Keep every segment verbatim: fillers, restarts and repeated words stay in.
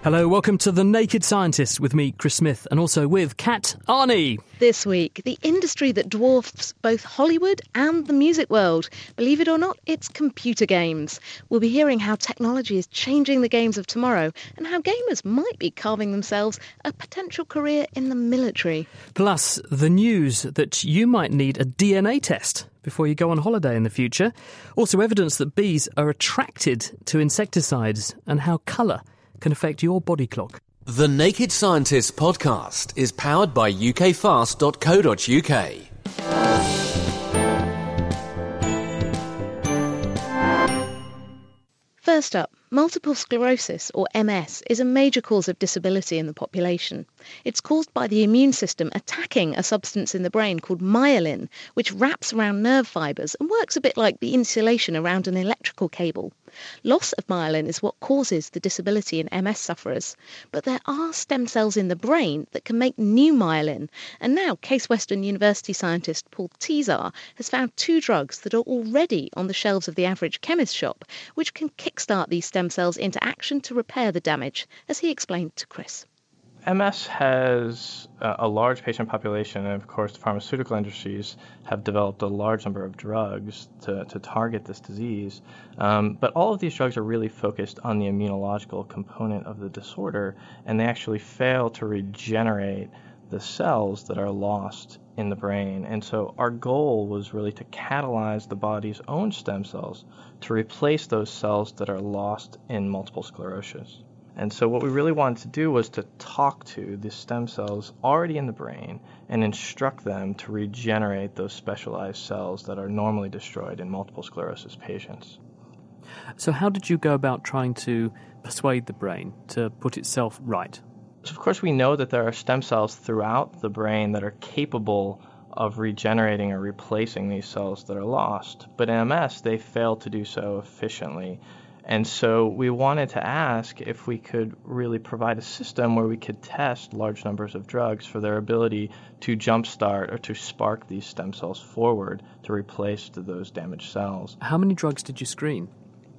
Hello, welcome to The Naked Scientist with me, Chris Smith, and also with Kat Arney. This week, the industry that dwarfs both Hollywood and the music world. Believe it or not, it's computer games. We'll be hearing how technology is changing the games of tomorrow and how gamers might be carving themselves a potential career in the military. Plus, the news that you might need a D N A test before you go on holiday in the future. Also, evidence that bees are attracted to insecticides and how colour can affect your body clock. The Naked Scientist podcast is powered by U K fast dot co dot U K. First up, multiple sclerosis, or M S, is a major cause of disability in the population. It's caused by the immune system attacking a substance in the brain called myelin, which wraps around nerve fibres and works a bit like the insulation around an electrical cable. Loss of myelin is what causes the disability in M S sufferers. But there are stem cells in the brain that can make new myelin. And now Case Western University scientist Paul Teasar has found two drugs that are already on the shelves of the average chemist shop, which can kickstart these stem cells into action to repair the damage, as he explained to Chris. M S has a large patient population, and of course the pharmaceutical industries have developed a large number of drugs to, to target this disease. Um, but all of these drugs are really focused on the immunological component of the disorder, and they actually fail to regenerate the cells that are lost in the brain. And so our goal was really to catalyze the body's own stem cells to replace those cells that are lost in multiple sclerosis. And so what we really wanted to do was to talk to the stem cells already in the brain and instruct them to regenerate those specialized cells that are normally destroyed in multiple sclerosis patients. So how did you go about trying to persuade the brain to put itself right? So of course we know that there are stem cells throughout the brain that are capable of regenerating or replacing these cells that are lost. But in M S, they fail to do so efficiently. And so we wanted to ask if we could really provide a system where we could test large numbers of drugs for their ability to jumpstart or to spark these stem cells forward to replace those damaged cells. How many drugs did you screen?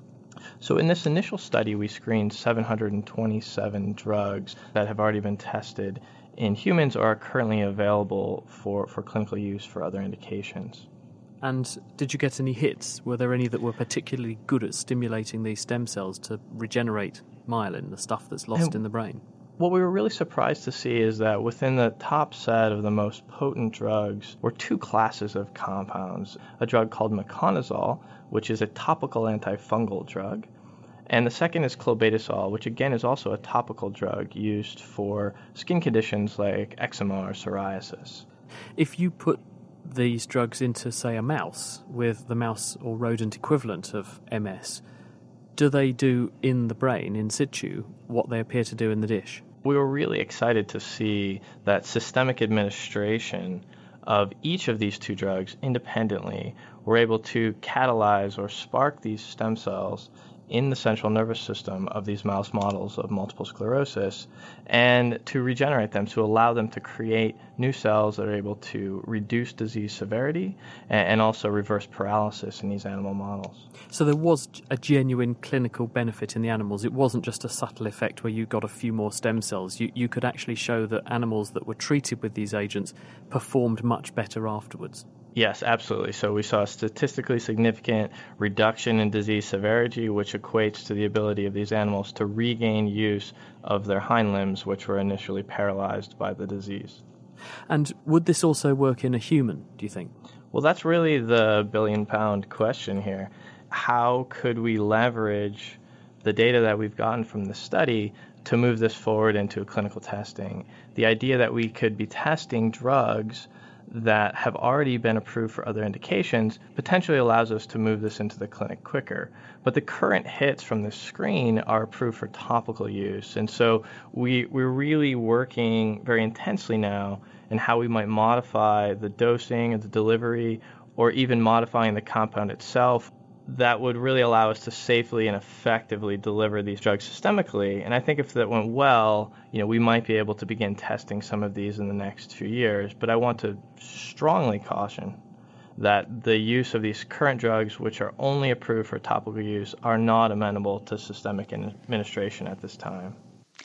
So in this initial study, we screened seven hundred twenty-seven drugs that have already been tested in humans or are currently available for, for clinical use for other indications. And did you get any hits? Were there any that were particularly good at stimulating these stem cells to regenerate myelin, the stuff that's lost and in the brain? What we were really surprised to see is that within the top set of the most potent drugs were two classes of compounds. A drug called meconazole, which is a topical antifungal drug, and the second is clobetasol, which again is also a topical drug used for skin conditions like eczema or psoriasis. If you put these drugs into, say, a mouse with the mouse or rodent equivalent of M S, do they do in the brain, in situ, what they appear to do in the dish? We were really excited to see that systemic administration of each of these two drugs independently were able to catalyze or spark these stem cells in the central nervous system of these mouse models of multiple sclerosis and to regenerate them, to allow them to create new cells that are able to reduce disease severity and also reverse paralysis in these animal models. So there was a genuine clinical benefit in the animals. It wasn't just a subtle effect where you got a few more stem cells. You, you could actually show that animals that were treated with these agents performed much better afterwards. Yes, absolutely. So we saw a statistically significant reduction in disease severity, which equates to the ability of these animals to regain use of their hind limbs, which were initially paralyzed by the disease. And would this also work in a human, do you think? Well, that's really the billion-pound question here. How could we leverage the data that we've gotten from the study to move this forward into clinical testing? The idea that we could be testing drugs that have already been approved for other indications potentially allows us to move this into the clinic quicker. But the current hits from this screen are approved for topical use. And so we, we're really working very intensely now in how we might modify the dosing and the delivery or even modifying the compound itself that would really allow us to safely and effectively deliver these drugs systemically. And I think if that went well, you know, we might be able to begin testing some of these in the next few years. But I want to strongly caution that the use of these current drugs, which are only approved for topical use, are not amenable to systemic administration at this time.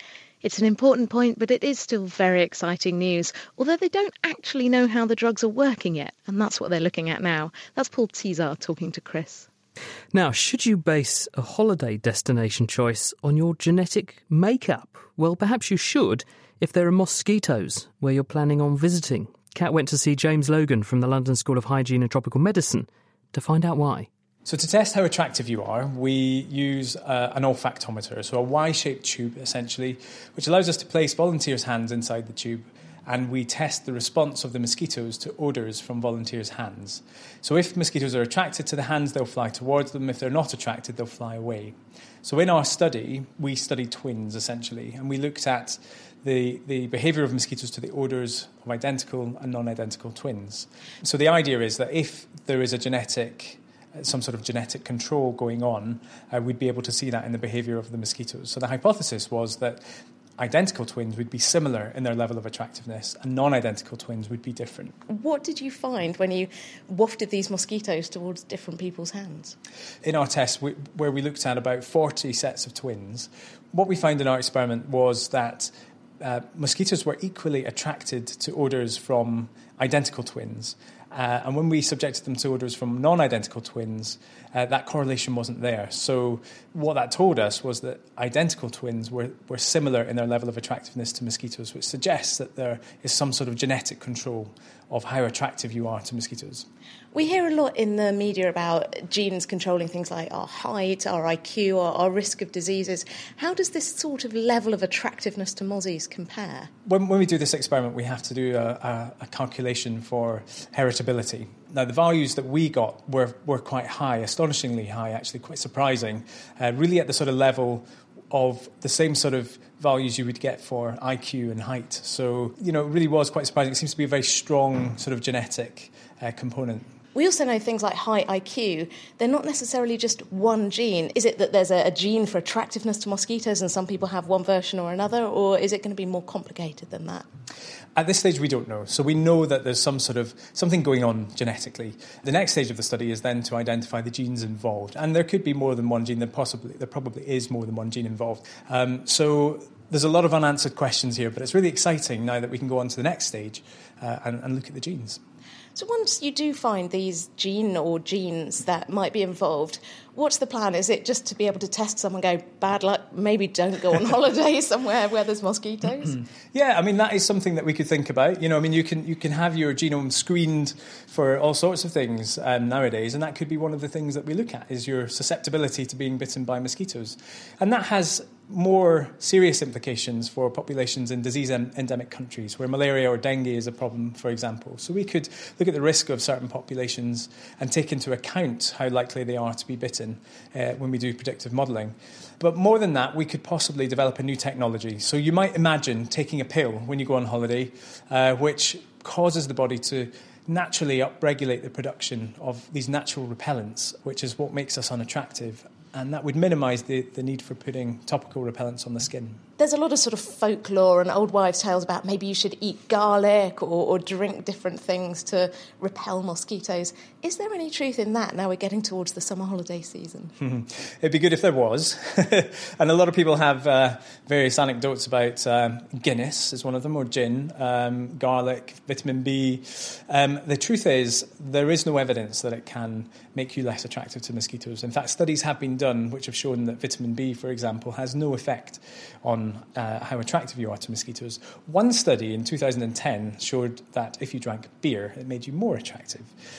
It's an important point, but it is still very exciting news, although they don't actually know how the drugs are working yet, and that's what they're looking at now. That's Paul Cesar talking to Chris. Now, should you base a holiday destination choice on your genetic makeup? Well, perhaps you should if there are mosquitoes where you're planning on visiting. Kat went to see James Logan from the London School of Hygiene and Tropical Medicine to find out why. So to test how attractive you are, we use uh, an olfactometer, so a Y-shaped tube, essentially, which allows us to place volunteers' hands inside the tube, and we test the response of the mosquitoes to odours from volunteers' hands. So if mosquitoes are attracted to the hands, they'll fly towards them. If they're not attracted, they'll fly away. So in our study, we studied twins, essentially, and we looked at the, the behaviour of mosquitoes to the odours of identical and non-identical twins. So the idea is that if there is a genetic some sort of genetic control going on, uh, we'd be able to see that in the behaviour of the mosquitoes. So the hypothesis was that identical twins would be similar in their level of attractiveness and non-identical twins would be different. What did you find when you wafted these mosquitoes towards different people's hands? In our test, we, where we looked at about forty sets of twins, what we found in our experiment was that uh, mosquitoes were equally attracted to odours from identical twins. Uh, and when we subjected them to odours from non-identical twins, uh, that correlation wasn't there. So what that told us was that identical twins were, were similar in their level of attractiveness to mosquitoes, which suggests that there is some sort of genetic control of how attractive you are to mosquitoes. We hear a lot in the media about genes controlling things like our height, our I Q, our, our risk of diseases. How does this sort of level of attractiveness to mozzies compare? When, when we do this experiment, we have to do a, a, a calculation for heritability. Now, the values that we got were, were quite high, astonishingly high, actually quite surprising, uh, really at the sort of level of the same sort of values you would get for I Q and height. So, you know, it really was quite surprising. It seems to be a very strong sort of genetic uh, component. We also know things like high I Q, they're not necessarily just one gene. Is it that there's a, a gene for attractiveness to mosquitoes and some people have one version or another, or is it going to be more complicated than that? At this stage, we don't know. So we know that there's some sort of something going on genetically. The next stage of the study is then to identify the genes involved. And there could be more than one gene. There possibly there probably is more than one gene involved. Um, so there's a lot of unanswered questions here, but it's really exciting now that we can go on to the next stage uh, and, and look at the genes. So once you do find these gene or genes that might be involved, what's the plan? Is it just to be able to test someone and go, bad luck, maybe don't go on holiday somewhere where there's mosquitoes? Yeah, I mean, that is something that we could think about. You know, I mean, you can you can have your genome screened for all sorts of things um, nowadays, and that could be one of the things that we look at, is your susceptibility to being bitten by mosquitoes. And that has more serious implications for populations in disease-endemic countries where malaria or dengue is a problem, for example. So we could look at the risk of certain populations and take into account how likely they are to be bitten uh, when we do predictive modelling. But more than that, we could possibly develop a new technology. So you might imagine taking a pill when you go on holiday, uh, which causes the body to naturally upregulate the production of these natural repellents, which is what makes us unattractive. And that would minimise the, the need for putting topical repellents on the skin. There's a lot of sort of folklore and old wives' tales about maybe you should eat garlic or, or drink different things to repel mosquitoes. Is there any truth in that now we're getting towards the summer holiday season? Mm-hmm. It'd be good if there was. And a lot of people have uh, various anecdotes about um, Guinness is one of them, or gin, um, garlic, vitamin B. Um, the truth is there is no evidence that it can make you less attractive to mosquitoes. In fact, studies have been done which have shown that vitamin B, for example, has no effect on uh, how attractive you are to mosquitoes. One study in two thousand ten showed that if you drank beer, it made you more attractive.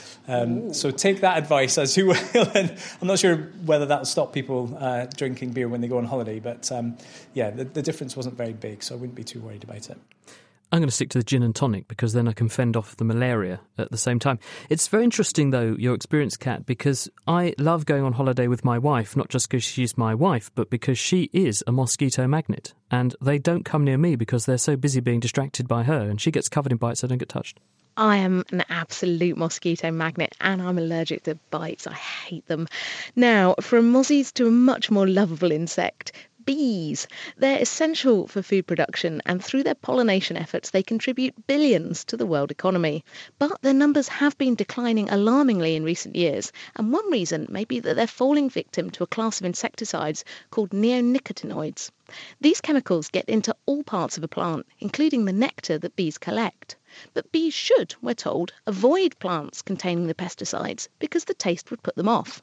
Um, so take that advice as you will. And I'm not sure whether that will stop people uh, drinking beer when they go on holiday, but um, yeah, the, the difference wasn't very big, so I wouldn't be too worried about it. I'm going to stick to the gin and tonic because then I can fend off the malaria at the same time. It's very interesting, though, your experience, Kat, because I love going on holiday with my wife, not just because she's my wife, but because she is a mosquito magnet. And they don't come near me because they're so busy being distracted by her, and she gets covered in bites, so I don't get touched. I am an absolute mosquito magnet and I'm allergic to bites. I hate them. Now, from mozzies to a much more lovable insect, Bees. They're essential for food production, and through their pollination efforts they contribute billions to the world economy. But their numbers have been declining alarmingly in recent years, and one reason may be that they're falling victim to a class of insecticides called neonicotinoids. These chemicals get into all parts of a plant, including the nectar that bees collect. But bees should, we're told, avoid plants containing the pesticides because the taste would put them off.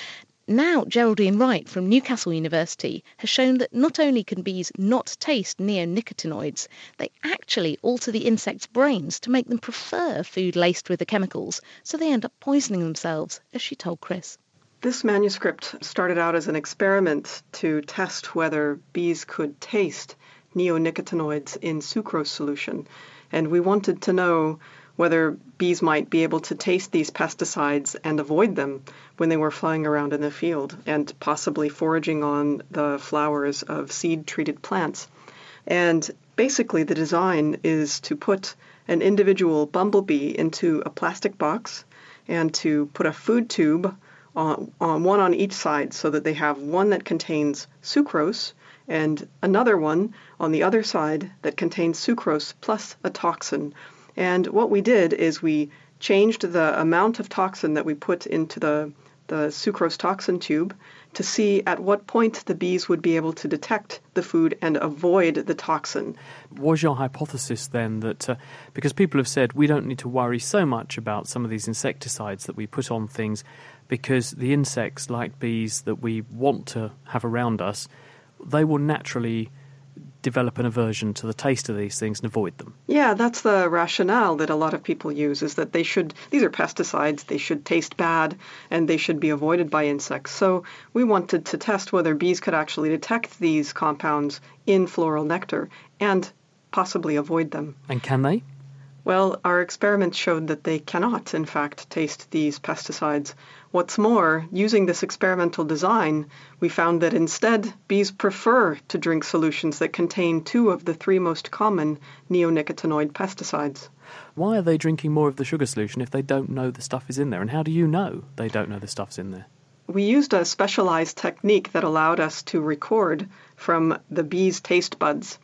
Now, Geraldine Wright from Newcastle University has shown that not only can bees not taste neonicotinoids, they actually alter the insects' brains to make them prefer food laced with the chemicals, so they end up poisoning themselves, as she told Chris. This manuscript started out as an experiment to test whether bees could taste neonicotinoids in sucrose solution, and we wanted to know whether bees might be able to taste these pesticides and avoid them when they were flying around in the field and possibly foraging on the flowers of seed-treated plants. And basically the design is to put an individual bumblebee into a plastic box and to put a food tube on, on one on each side so that they have one that contains sucrose and another one on the other side that contains sucrose plus a toxin. And what we did is we changed the amount of toxin that we put into the, the sucrose toxin tube to see at what point the bees would be able to detect the food and avoid the toxin. Was your hypothesis then that, uh, because people have said we don't need to worry so much about some of these insecticides that we put on things because the insects, like bees, that we want to have around us, they will naturally develop an aversion to the taste of these things and avoid them. Yeah, that's the rationale that a lot of people use, is that they should, these are pesticides, they should taste bad, and they should be avoided by insects. So we wanted to test whether bees could actually detect these compounds in floral nectar and possibly avoid them. And can they? Well, our experiments showed that they cannot, in fact, taste these pesticides. What's more, using this experimental design, we found that instead bees prefer to drink solutions that contain two of the three most common neonicotinoid pesticides. Why are they drinking more of the sugar solution if they don't know the stuff is in there? And how do you know they don't know the stuff's in there? We used a specialized technique that allowed us to record from the bees' taste buds.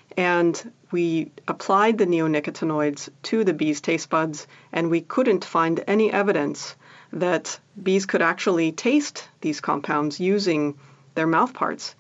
And we applied the neonicotinoids to the bees' taste buds, and we couldn't find any evidence that bees could actually taste these compounds using their mouth parts.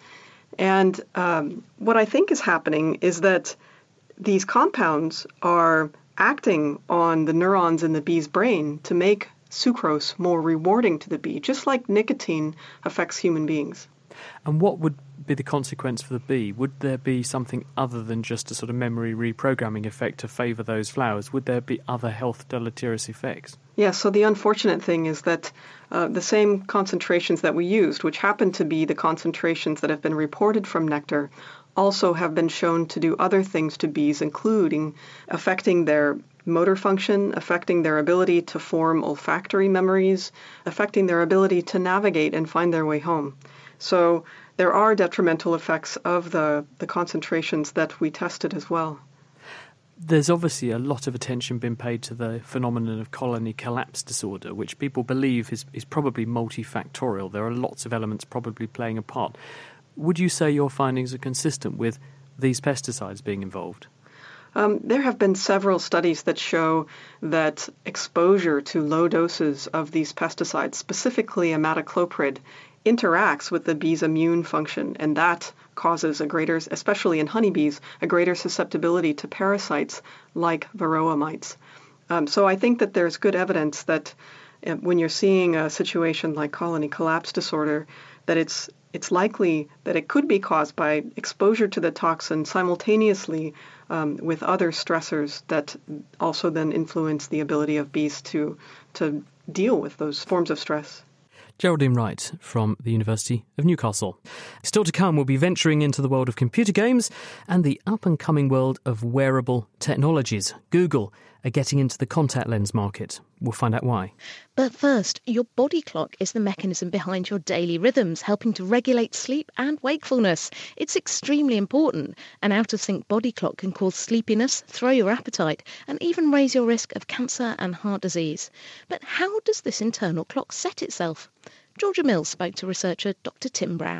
And um, what I think is happening is that these compounds are acting on the neurons in the bee's brain to make sucrose more rewarding to the bee, just like nicotine affects human beings. And what would be the consequence for the bee? Would there be something other than just a sort of memory reprogramming effect to favour those flowers? Would there be other health deleterious effects? Yeah, so the unfortunate thing is that uh, the same concentrations that we used, which happen to be the concentrations that have been reported from nectar, also have been shown to do other things to bees, including affecting their motor function, affecting their ability to form olfactory memories, affecting their ability to navigate and find their way home. So there are detrimental effects of the, the concentrations that we tested as well. There's obviously a lot of attention been paid to the phenomenon of colony collapse disorder, which people believe is, is probably multifactorial. There are lots of elements probably playing a part. Would you say your findings are consistent with these pesticides being involved? Um, there have been several studies that show that exposure to low doses of these pesticides, specifically imidacloprid, interacts with the bee's immune function, and that causes a greater, especially in honeybees, a greater susceptibility to parasites like varroa mites. Um, so I think that there's good evidence that uh, when you're seeing a situation like colony collapse disorder, that it's it's likely that it could be caused by exposure to the toxin simultaneously um, with other stressors that also then influence the ability of bees to to deal with those forms of stress. Geraldine Wright from the University of Newcastle. Still to come, we'll be venturing into the world of computer games and the up-and-coming world of wearable technologies. Google are getting into the contact lens market. We'll find out why. But first, your body clock is the mechanism behind your daily rhythms, helping to regulate sleep and wakefulness. It's extremely important. An out-of-sync body clock can cause sleepiness, throw your appetite, and even raise your risk of cancer and heart disease. But how does this internal clock set itself? Georgia Mills spoke to researcher Doctor Tim Brown.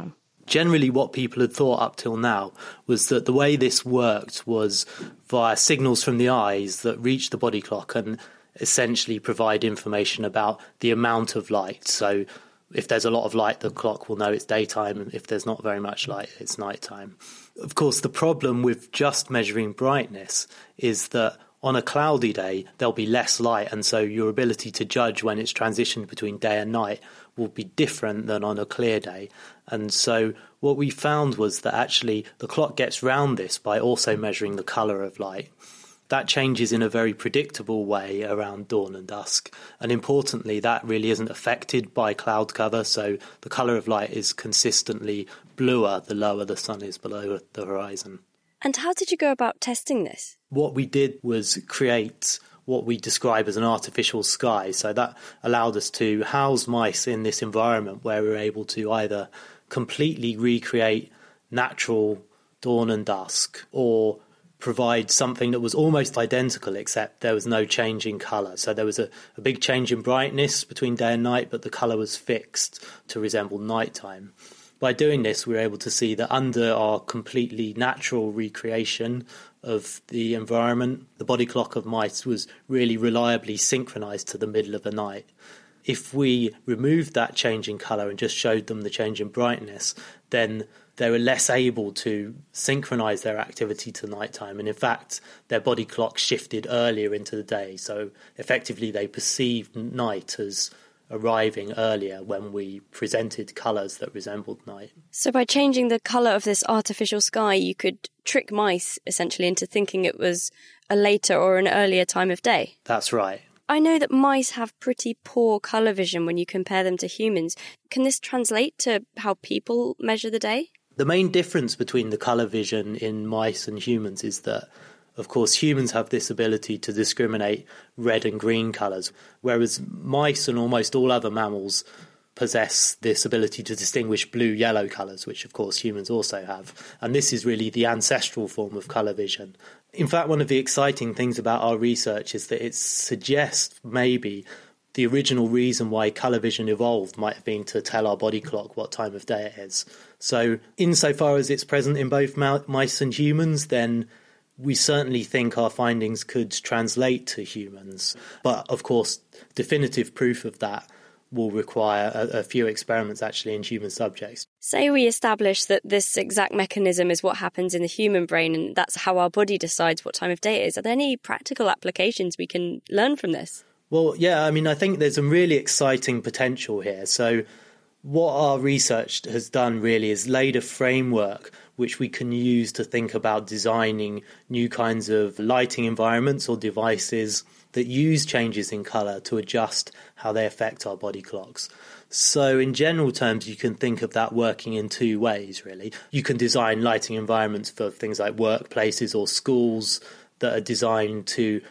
Generally, what people had thought up till now was that the way this worked was via signals from the eyes that reach the body clock and essentially provide information about the amount of light. So if there's a lot of light, the clock will know it's daytime, and if there's not very much light, it's nighttime. Of course, the problem with just measuring brightness is that on a cloudy day, there'll be less light, and so your ability to judge when it's transitioned between day and night will be different than on a clear day. And so what we found was that actually the clock gets round this by also measuring the colour of light. That changes in a very predictable way around dawn and dusk. And importantly, that really isn't affected by cloud cover, so the colour of light is consistently bluer the lower the sun is below the horizon. And how did you go about testing this? What we did was create what we describe as an artificial sky. So that allowed us to house mice in this environment where we were able to either completely recreate natural dawn and dusk or provide something that was almost identical, except there was no change in colour. So there was a, a big change in brightness between day and night, but the colour was fixed to resemble nighttime. By doing this, we were able to see that under our completely natural recreation of the environment, the body clock of mice was really reliably synchronised to the middle of the night. If we removed that change in colour and just showed them the change in brightness, then they were less able to synchronise their activity to nighttime. And in fact, their body clock shifted earlier into the day. So effectively, they perceived night as arriving earlier when we presented colours that resembled night. So by changing the colour of this artificial sky, you could trick mice essentially into thinking it was a later or an earlier time of day? That's right. I know that mice have pretty poor colour vision when you compare them to humans. Can this translate to how people measure the day? The main difference between the colour vision in mice and humans is that, of course, humans have this ability to discriminate red and green colours, whereas mice and almost all other mammals possess this ability to distinguish blue-yellow colours, which, of course, humans also have. And this is really the ancestral form of colour vision. In fact, one of the exciting things about our research is that it suggests maybe the original reason why colour vision evolved might have been to tell our body clock what time of day it is. So insofar as it's present in both mice and humans, then we certainly think our findings could translate to humans. But, of course, definitive proof of that will require a, a few experiments actually in human subjects. Say we establish that this exact mechanism is what happens in the human brain and that's how our body decides what time of day it is. Are there any practical applications we can learn from this? Well, yeah, I mean, I think there's some really exciting potential here. So what our research has done really is laid a framework which we can use to think about designing new kinds of lighting environments or devices that use changes in colour to adjust how they affect our body clocks. So in general terms, you can think of that working in two ways, really. You can design lighting environments for things like workplaces or schools that are designed to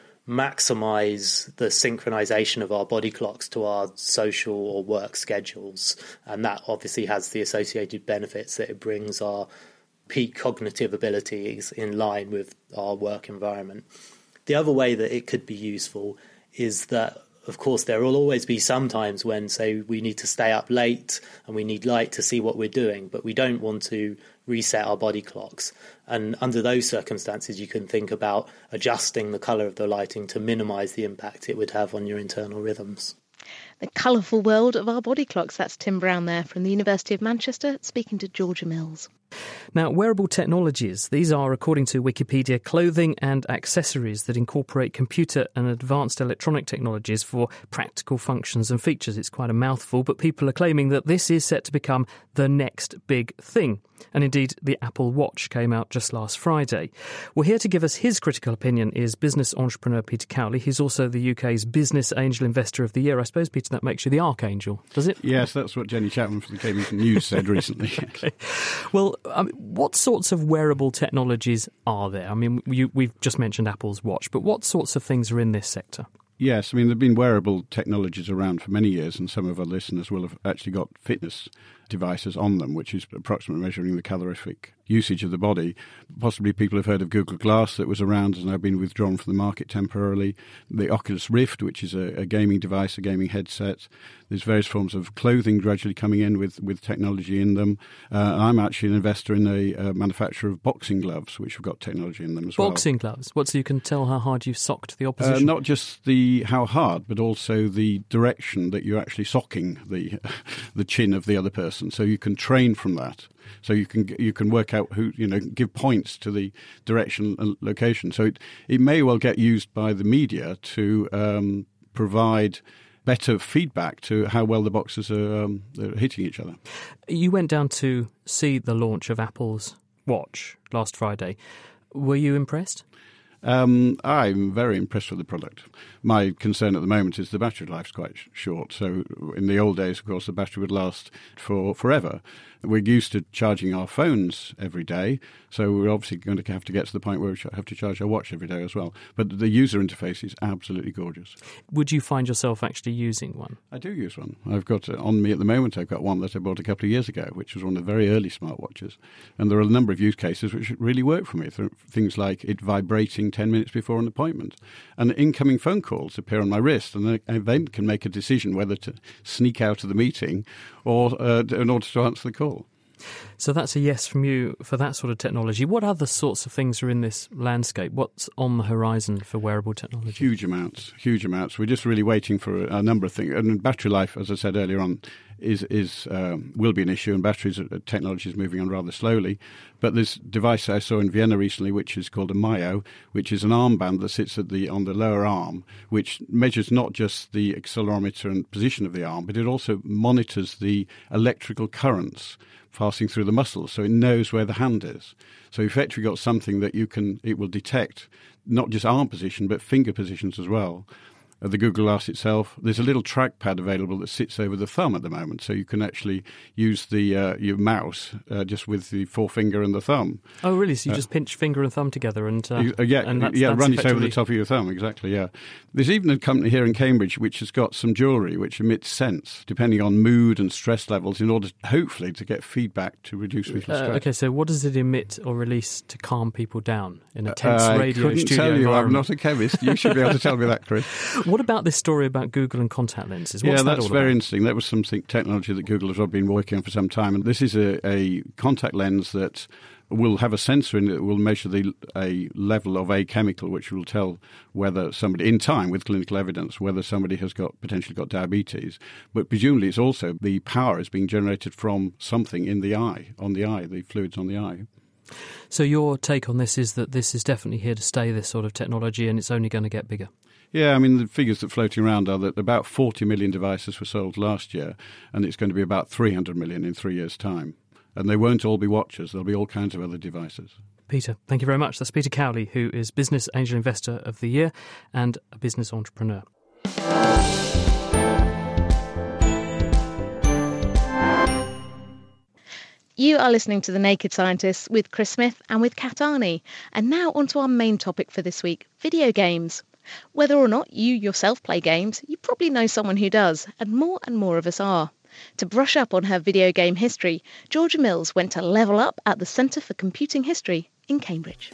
maximise the synchronisation of our body clocks to our social or work schedules. And that obviously has the associated benefits that it brings our peak cognitive abilities in line with our work environment. The other way that it could be useful is that, of course, there will always be some times when, say, we need to stay up late and we need light to see what we're doing, but we don't want to reset our body clocks. And under those circumstances, you can think about adjusting the colour of the lighting to minimise the impact it would have on your internal rhythms. The colourful world of our body clocks. That's Tim Brown there from the University of Manchester speaking to Georgia Mills. Now, wearable technologies, these are, according to Wikipedia, clothing and accessories that incorporate computer and advanced electronic technologies for practical functions and features. It's quite a mouthful, but people are claiming that this is set to become the next big thing. And indeed, the Apple Watch came out just last Friday. Well, here to give us his critical opinion is business entrepreneur Peter Cowley. He's also the U K's Business Angel Investor of the Year. I suppose, Peter, that makes you the Archangel, does it? Yes, that's what Jenny Chapman from the K B C News said recently. Okay. Well, I mean, what sorts of wearable technologies are there? I mean, you, we've just mentioned Apple's watch, but what sorts of things are in this sector? Yes, I mean, there have been wearable technologies around for many years, and some of our listeners will have actually got fitness devices on them, which is approximately measuring the calorific usage of the body. Possibly people have heard of Google Glass that was around and has now been withdrawn from the market temporarily. The Oculus Rift, which is a, a gaming device, a gaming headset. There's various forms of clothing gradually coming in with, with technology in them. Uh, and I'm actually an investor in a uh, manufacturer of boxing gloves, which have got technology in them as well. Boxing gloves? What, so you can tell how hard you've socked the Uh, opposition? not just the how hard, but also the direction that you're actually socking the the chin of the other person. So you can train from that. So you can you can work out who, you know, give points to the direction and location. So it, it may well get used by the media to um, provide better feedback to how well the boxers are, um, are hitting each other. You went down to see the launch of Apple's watch last Friday. Were you impressed? Um, I'm very impressed with the product. My concern at the moment is the battery life's quite sh- short. So in the old days, of course, the battery would last for forever. We're used to charging our phones every day, so we're obviously going to have to get to the point where we have to charge our watch every day as well. But the user interface is absolutely gorgeous. Would you find yourself actually using one? I do use one. I've got uh, on me at the moment, I've got one that I bought a couple of years ago, which was one of the very early smartwatches. And there are a number of use cases which really work for me. Things like it vibrating ten minutes before an appointment. And incoming phone calls appear on my wrist, and I then can make a decision whether to sneak out of the meeting or uh, in order to answer the call. So that's a yes from you for that sort of technology. What other sorts of things are in this landscape? What's on the horizon for wearable technology? Huge amounts, huge amounts. We're just really waiting for a, a number of things. And battery life, as I said earlier on, is is um, will be an issue, and batteries uh, technology is moving on rather slowly. But this device I saw in Vienna recently, which is called a Myo, which is an armband that sits at the on the lower arm, which measures not just the accelerometer and position of the arm, but it also monitors the electrical currents passing through the muscles, so it knows where the hand is. So you've effectively got something that you can it will detect not just arm position but finger positions as well. Uh, the Google Glass itself, there's a little trackpad available that sits over the thumb at the moment, so you can actually use the uh, your mouse uh, just with the forefinger and the thumb. Oh, really? So you uh, just pinch finger and thumb together and uh, you, uh, yeah, and that's, yeah, that's run it over effectively... the top of your thumb. Exactly. Yeah. There's even a company here in Cambridge which has got some jewellery which emits scents depending on mood and stress levels, in order, hopefully, to get feedback to reduce visual stress. Uh, okay, so what does it emit or release to calm people down in a tense uh, radio I couldn't studio tell you. environment? I'm not a chemist. You should be able to tell me that, Chris. What about this story about Google and contact lenses? What's yeah, that that's all very about? interesting. That was something technology that Google has been working on for some time, and this is a, a contact lens that will have a sensor in it that will measure the a level of a chemical, which will tell whether somebody, in time with clinical evidence, whether somebody has got potentially got diabetes. But presumably, it's also the power is being generated from something in the eye, on the eye, the fluids on the eye. So your take on this is that this is definitely here to stay, this sort of technology, and it's only going to get bigger. Yeah, I mean, the figures that are floating around are that about forty million devices were sold last year, and it's going to be about three hundred million in three years' time. And they won't all be watches. There'll be all kinds of other devices. Peter, thank you very much. That's Peter Cowley, who is Business Angel Investor of the Year and a business entrepreneur. You are listening to The Naked Scientists with Chris Smith and with Kat Arney. And now on to our main topic for this week, video games. Whether or not you yourself play games, you probably know someone who does, and more and more of us are. To brush up on her video game history, Georgia Mills went to level up at the Centre for Computing History in Cambridge.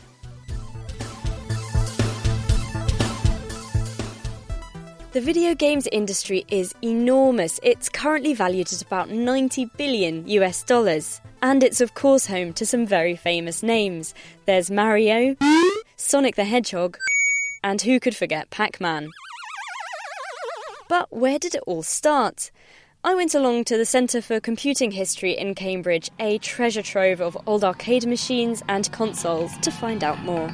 The video games industry is enormous. It's currently valued at about ninety billion US dollars. And it's of course home to some very famous names. There's Mario, Sonic the Hedgehog, and who could forget Pac-Man? But where did it all start? I went along to the Centre for Computing History in Cambridge, a treasure trove of old arcade machines and consoles, to find out more.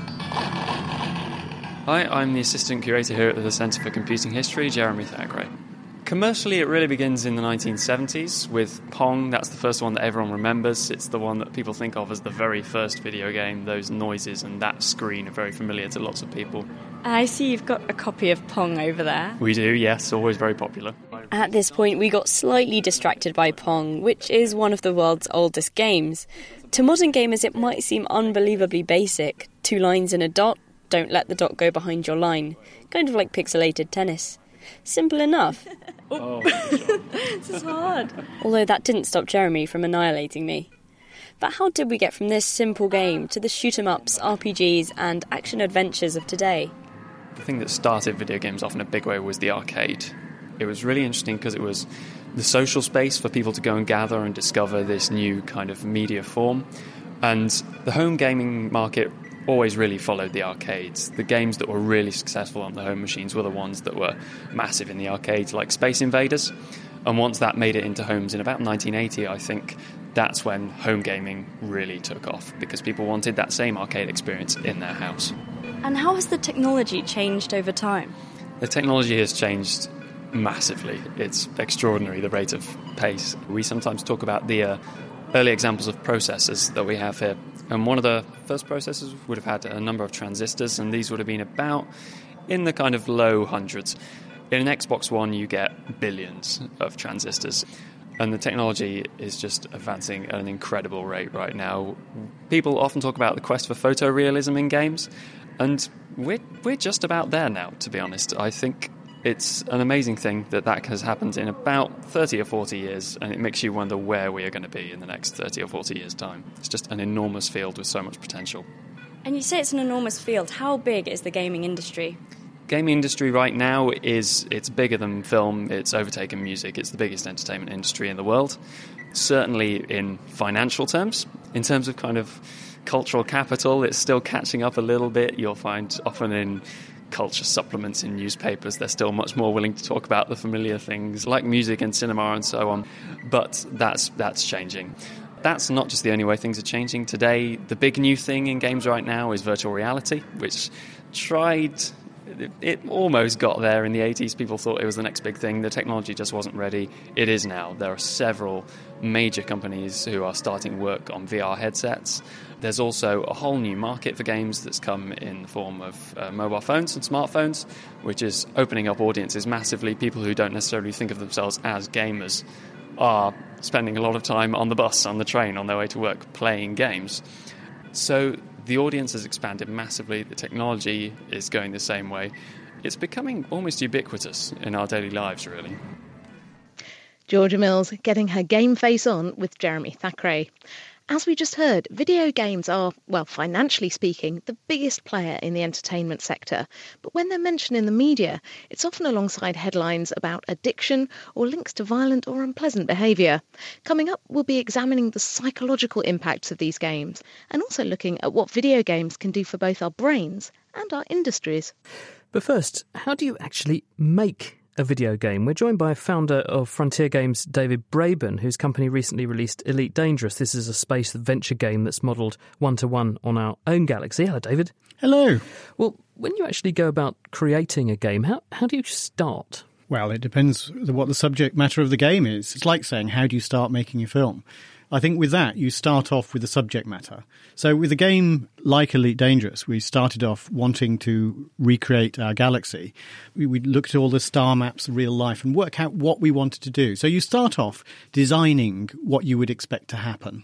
Hi, I'm the Assistant Curator here at the Centre for Computing History, Jeremy Thagray. Commercially, it really begins in the nineteen seventies with Pong. That's the first one that everyone remembers. It's the one that people think of as the very first video game. Those noises and that screen are very familiar to lots of people. I see you've got a copy of Pong over there. We do, yes, always very popular. At this point, we got slightly distracted by Pong, which is one of the world's oldest games. To modern gamers, it might seem unbelievably basic. Two lines and a dot, don't let the dot go behind your line. Kind of like pixelated tennis. Simple enough. Oh, this is hard. Although that didn't stop Jeremy from annihilating me. But how did we get from this simple game to the shoot-'em-ups, R P Gs and action-adventures of today? The thing that started video games off in a big way was the arcade. It was really interesting because it was the social space for people to go and gather and discover this new kind of media form. And the home gaming market always really followed the arcades. The games that were really successful on the home machines were the ones that were massive in the arcades, like Space Invaders. And once that made it into homes in about nineteen eighty, I think that's when home gaming really took off, because people wanted that same arcade experience in their house. And how has the technology changed over time? The technology has changed massively. It's extraordinary, the rate of pace. We sometimes talk about the uh, early examples of processors that we have here. And one of the first processors would have had a number of transistors, and these would have been about in the kind of low hundreds. In an Xbox One, you get billions of transistors. And the technology is just advancing at an incredible rate right now. People often talk about the quest for photorealism in games, and we're, we're just about there now, to be honest. I think it's an amazing thing that that has happened in about thirty or forty years, and it makes you wonder where we are going to be in the next thirty or forty years' time. It's just an enormous field with so much potential. And you say it's an enormous field. How big is the gaming industry? Gaming industry right now is it's bigger than film. It's overtaken music. It's the biggest entertainment industry in the world. Certainly in financial terms. In terms of kind of cultural capital, it's still catching up a little bit. You'll find often in culture supplements in newspapers, they're still much more willing to talk about the familiar things like music and cinema and so on. But that's that's changing. That's not just the only way things are changing. Today, the big new thing in games right now is virtual reality, which tried... It almost got there in the eighties. People thought it was the next big thing. The technology just wasn't ready. It is now. There are several major companies who are starting work on V R headsets. There's also a whole new market for games that's come in the form of uh, mobile phones and smartphones, which is opening up audiences massively. People who don't necessarily think of themselves as gamers are spending a lot of time on the bus, on the train, on their way to work, playing games. So the audience has expanded massively. The technology is going the same way. It's becoming almost ubiquitous in our daily lives, really. Georgia Mills getting her game face on with Jeremy Thackeray. As we just heard, video games are, well, financially speaking, the biggest player in the entertainment sector. But when they're mentioned in the media, it's often alongside headlines about addiction or links to violent or unpleasant behaviour. Coming up, we'll be examining the psychological impacts of these games and also looking at what video games can do for both our brains and our industries. But first, how do you actually make a video game? We're joined by founder of Frontier Games, David Braben, whose company recently released Elite Dangerous. This is a space adventure game that's modelled one-to-one on our own galaxy. Hello, David. Hello. Well, when you actually go about creating a game, how, how do you start? Well, it depends what the subject matter of the game is. It's like saying, how do you start making a film? I think with that, you start off with the subject matter. So with a game like Elite Dangerous, we started off wanting to recreate our galaxy. We, we looked at all the star maps of real life and work out what we wanted to do. So you start off designing what you would expect to happen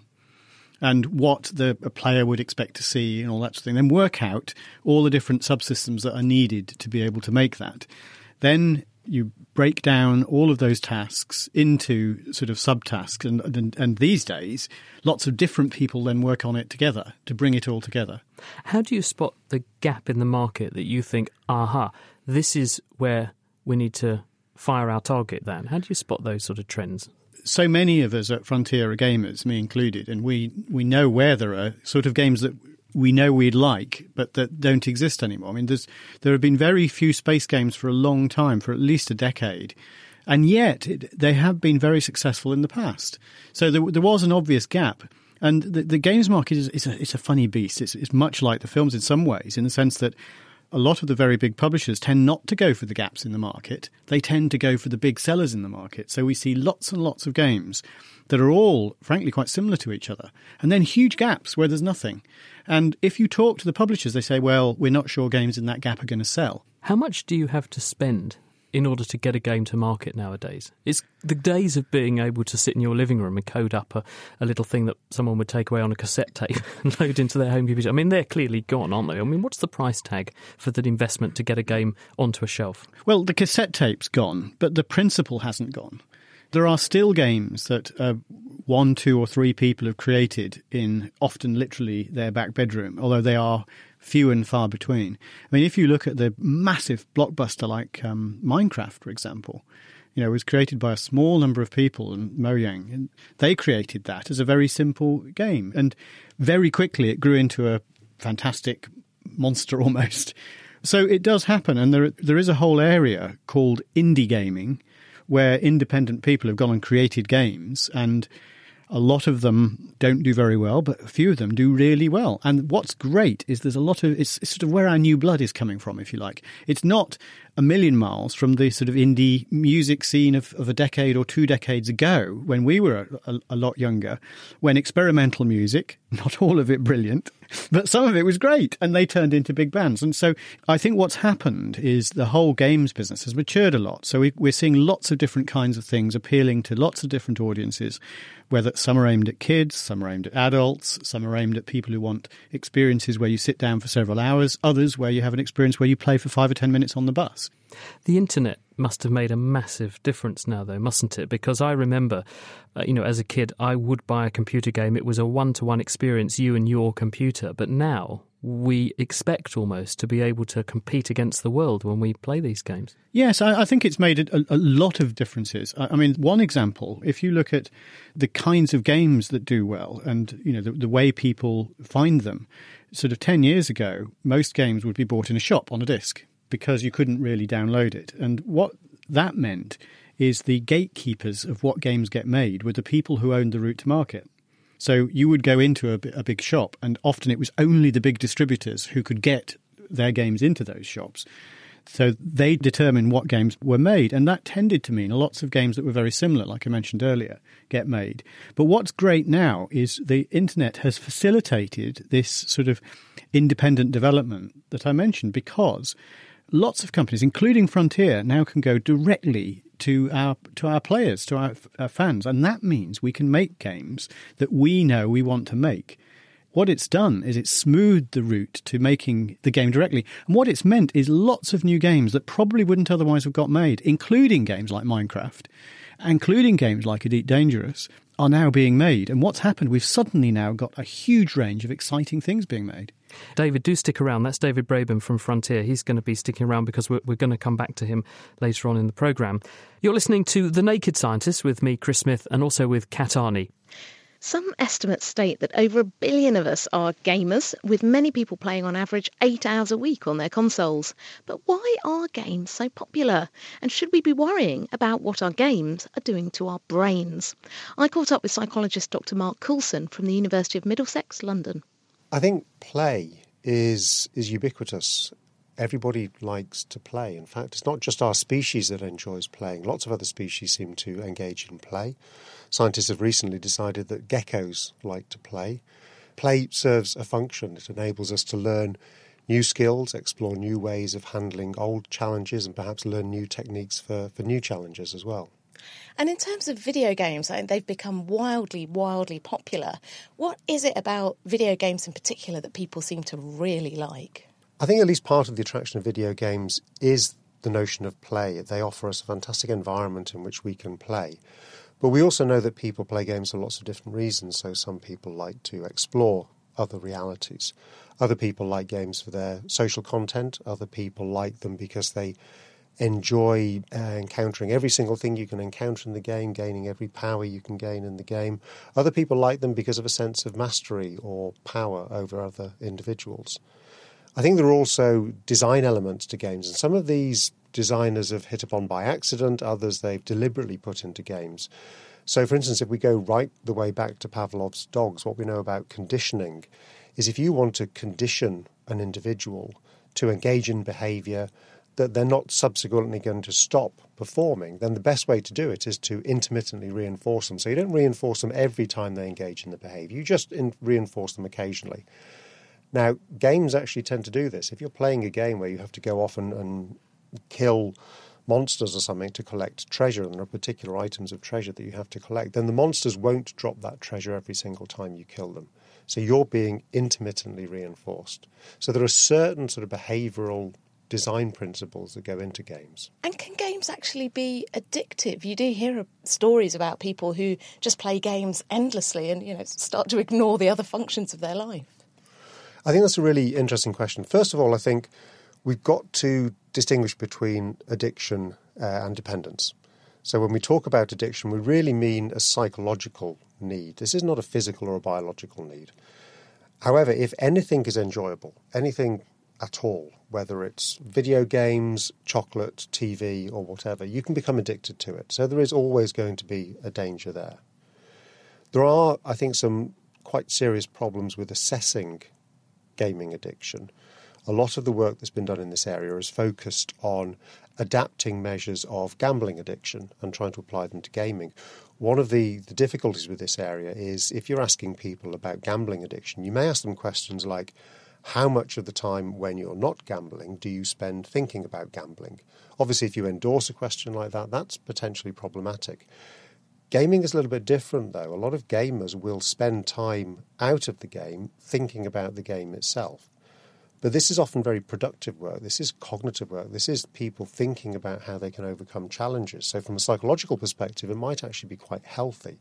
and what the a player would expect to see and all that sort of thing. Then work out all the different subsystems that are needed to be able to make that. Then you break down all of those tasks into sort of subtasks. And, and, and these days, lots of different people then work on it together to bring it all together. How do you spot the gap in the market that you think, aha, this is where we need to fire our target then? How do you spot those sort of trends? So many of us at Frontier are gamers, me included, and we, we know where there are sort of games that we know we'd like, but that don't exist anymore. I mean, there's, there have been very few space games for a long time, for at least a decade, and yet it, they have been very successful in the past. So there, there was an obvious gap. And the, the games market is, is a, it's a funny beast. It's, it's much like the films in some ways, in the sense that a lot of the very big publishers tend not to go for the gaps in the market. They tend to go for the big sellers in the market. So we see lots and lots of games that are all, frankly, quite similar to each other. And then huge gaps where there's nothing. And if you talk to the publishers, they say, well, we're not sure games in that gap are going to sell. How much do you have to spend in order to get a game to market nowadays? It's the days of being able to sit in your living room and code up a, a little thing that someone would take away on a cassette tape and load into their home computer. I mean, they're clearly gone, aren't they? I mean, what's the price tag for that investment to get a game onto a shelf? Well, the cassette tape's gone, but the principle hasn't gone. There are still games that uh, one, two or three people have created in often literally their back bedroom, although they are few and far between. I mean, if you look at the massive blockbuster like um, Minecraft, for example, you know, it was created by a small number of people, and Mojang, and they created that as a very simple game. And very quickly it grew into a fantastic monster almost. So it does happen, and there there is a whole area called indie gaming where independent people have gone and created games, and a lot of them don't do very well, but a few of them do really well. And what's great is there's a lot of, it's, it's sort of where our new blood is coming from, if you like. It's not a million miles from the sort of indie music scene of, of a decade or two decades ago, when we were a, a lot younger, when experimental music, not all of it brilliant, but some of it was great, and they turned into big bands. And so I think what's happened is the whole games business has matured a lot. So we, we're seeing lots of different kinds of things appealing to lots of different audiences, whether some are aimed at kids, some are aimed at adults, some are aimed at people who want experiences where you sit down for several hours, others where you have an experience where you play for five or ten minutes on the bus. The internet must have made a massive difference now, though, mustn't it? Because I remember, uh, you know, as a kid, I would buy a computer game. It was a one-to-one experience, you and your computer. But now we expect almost to be able to compete against the world when we play these games. Yes, I, I think it's made a, a lot of differences. I, I mean, one example, if you look at the kinds of games that do well and, you know, the, the way people find them, sort of ten years ago, most games would be bought in a shop on a disc, because you couldn't really download it. And what that meant is the gatekeepers of what games get made were the people who owned the route to market. So you would go into a, a big shop, and often it was only the big distributors who could get their games into those shops. So they determined what games were made, and that tended to mean lots of games that were very similar, like I mentioned earlier, get made. But what's great now is the internet has facilitated this sort of independent development that I mentioned, because lots of companies, including Frontier, now can go directly to our to our players, to our, our fans. And that means we can make games that we know we want to make. What it's done is it's smoothed the route to making the game directly. And what it's meant is lots of new games that probably wouldn't otherwise have got made, including games like Minecraft, including games like Elite Dangerous, are now being made. And what's happened, we've suddenly now got a huge range of exciting things being made. David, do stick around. That's David Braben from Frontier. He's going to be sticking around because we're, we're going to come back to him later on in the programme. You're listening to The Naked Scientist with me, Chris Smith, and also with Kat Arney. Some estimates state that over a billion of us are gamers, with many people playing on average eight hours a week on their consoles. But why are games so popular? And should we be worrying about what our games are doing to our brains? I caught up with psychologist Doctor Mark Coulson from the University of Middlesex, London. I think play is is ubiquitous. Everybody likes to play. In fact, it's not just our species that enjoys playing. Lots of other species seem to engage in play. Scientists have recently decided that geckos like to play. Play serves a function. It enables us to learn new skills, explore new ways of handling old challenges, and perhaps learn new techniques for, for new challenges as well. And in terms of video games, they've become wildly, wildly popular. What is it about video games in particular that people seem to really like? I think at least part of the attraction of video games is the notion of play. They offer us a fantastic environment in which we can play. But we also know that people play games for lots of different reasons. So some people like to explore other realities. Other people like games for their social content. Other people like them because they enjoy uh, encountering every single thing you can encounter in the game, gaining every power you can gain in the game. Other people like them because of a sense of mastery or power over other individuals. I think there are also design elements to games, and some of these designers have hit upon by accident, others they've deliberately put into games. So, for instance, if we go right the way back to Pavlov's dogs, what we know about conditioning is if you want to condition an individual to engage in behaviour that they're not subsequently going to stop performing, then the best way to do it is to intermittently reinforce them. So you don't reinforce them every time they engage in the behaviour, you just in- reinforce them occasionally. Now, games actually tend to do this. If you're playing a game where you have to go off and, and kill monsters or something to collect treasure, and there are particular items of treasure that you have to collect, then the monsters won't drop that treasure every single time you kill them. So you're being intermittently reinforced. So there are certain sort of behavioural design principles that go into games. And can games actually be addictive? You do hear stories about people who just play games endlessly and, you know, start to ignore the other functions of their life. I think that's a really interesting question. First of all, I think we've got to distinguish between addiction uh, and dependence. So when we talk about addiction, we really mean a psychological need. This is not a physical or a biological need. However, if anything is enjoyable, anything at all, whether it's video games, chocolate, T V or whatever, you can become addicted to it. So there is always going to be a danger there. There are, I think, some quite serious problems with assessing gaming addiction. A lot of the work that's been done in this area is focused on adapting measures of gambling addiction and trying to apply them to gaming. One of the, the difficulties with this area is if you're asking people about gambling addiction, you may ask them questions like, how much of the time when you're not gambling do you spend thinking about gambling? Obviously, if you endorse a question like that, that's potentially problematic. Gaming is a little bit different, though. A lot of gamers will spend time out of the game thinking about the game itself. But this is often very productive work. This is cognitive work. This is people thinking about how they can overcome challenges. So from a psychological perspective, it might actually be quite healthy.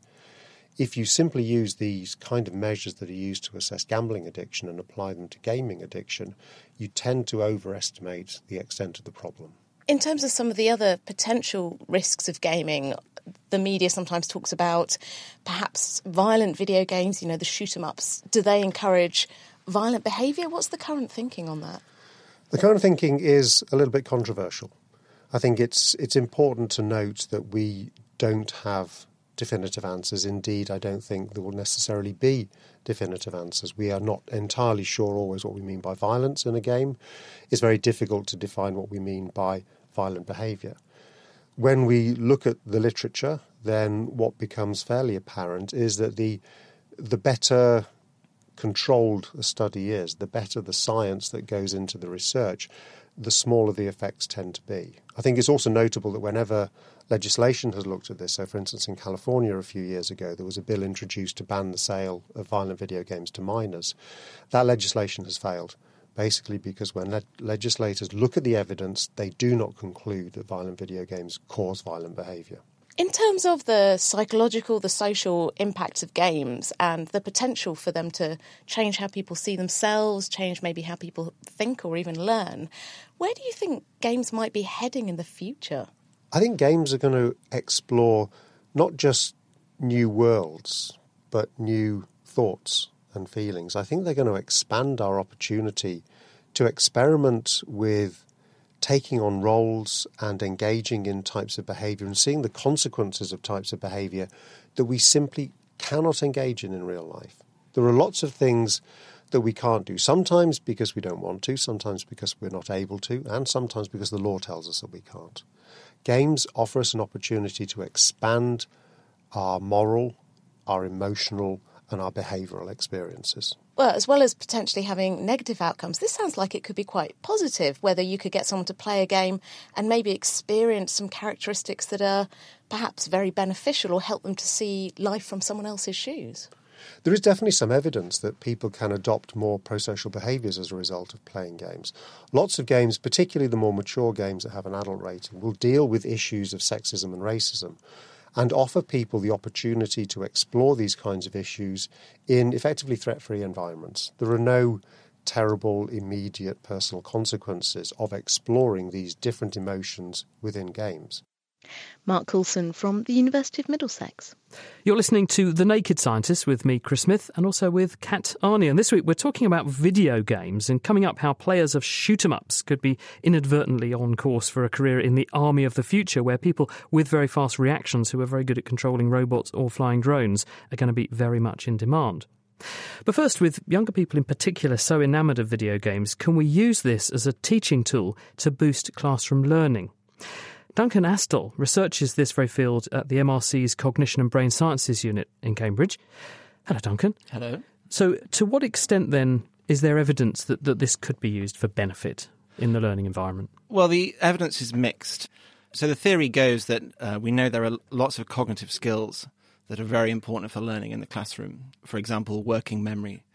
If you simply use these kind of measures that are used to assess gambling addiction and apply them to gaming addiction, you tend to overestimate the extent of the problem. In terms of some of the other potential risks of gaming, the media sometimes talks about perhaps violent video games, you know, the shoot-'em-ups. Do they encourage violent behaviour? What's the current thinking on that? The current thinking is a little bit controversial. I think it's it's important to note that we don't have definitive answers. Indeed, I don't think there will necessarily be definitive answers. We are not entirely sure always what we mean by violence in a game. It's very difficult to define what we mean by violent behaviour. When we look at the literature, then what becomes fairly apparent is that the the better controlled a study is, the better the science that goes into the research, the smaller the effects tend to be. I think it's also notable that whenever legislation has looked at this, so for instance in California a few years ago there was a bill introduced to ban the sale of violent video games to minors. That legislation has failed, basically because when le- legislators look at the evidence, they do not conclude that violent video games cause violent behaviour. In terms of the psychological, the social impacts of games and the potential for them to change how people see themselves, change maybe how people think or even learn, where do you think games might be heading in the future? I think games are going to explore not just new worlds, but new thoughts and feelings. I think they're going to expand our opportunity to experiment with taking on roles and engaging in types of behaviour and seeing the consequences of types of behaviour that we simply cannot engage in in real life. There are lots of things that we can't do, sometimes because we don't want to, sometimes because we're not able to, and sometimes because the law tells us that we can't. Games offer us an opportunity to expand our moral, our emotional and our behavioural experiences. Well, as well as potentially having negative outcomes, this sounds like it could be quite positive, whether you could get someone to play a game and maybe experience some characteristics that are perhaps very beneficial or help them to see life from someone else's shoes. There is definitely some evidence that people can adopt more prosocial behaviours as a result of playing games. Lots of games, particularly the more mature games that have an adult rating, will deal with issues of sexism and racism and offer people the opportunity to explore these kinds of issues in effectively threat-free environments. There are no terrible, immediate personal consequences of exploring these different emotions within games. Mark Coulson from the University of Middlesex. You're listening to The Naked Scientist with me, Chris Smith, and also with Kat Arney. And this week we're talking about video games and coming up how players of shoot-'em-ups could be inadvertently on course for a career in the army of the future, where people with very fast reactions who are very good at controlling robots or flying drones are going to be very much in demand. But first, with younger people in particular so enamoured of video games, can we use this as a teaching tool to boost classroom learning? Duncan Astell researches this very field at the M R C's Cognition and Brain Sciences Unit in Cambridge. Hello, Duncan. Hello. So to what extent, then, is there evidence that, that this could be used for benefit in the learning environment? Well, the evidence is mixed. So the theory goes that uh, we know there are lots of cognitive skills that are very important for learning in the classroom. For example, working memory,